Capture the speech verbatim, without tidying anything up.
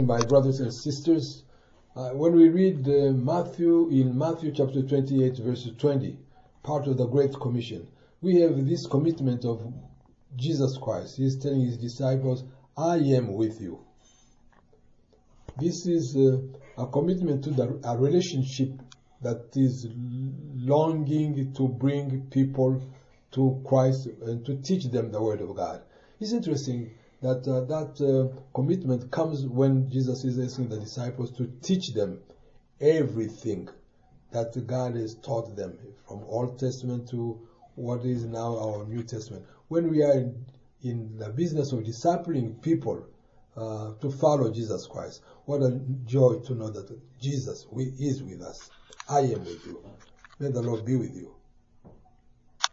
my brothers and sisters. Uh, when we read uh, Matthew, in Matthew chapter twenty-eight, verse twenty, part of the Great Commission, we have this commitment of Jesus Christ. He is telling his disciples, I am with you. This is uh, a commitment to the, a relationship that is longing to bring people to Christ and to teach them the Word of God. It's interesting that uh, that uh, commitment comes when Jesus is asking the disciples to teach them everything that God has taught them, from Old Testament to what is now our New Testament. When we are in, in the business of discipling people uh, to follow Jesus Christ, what a joy to know that Jesus is with us. I am with you. May the Lord be with you.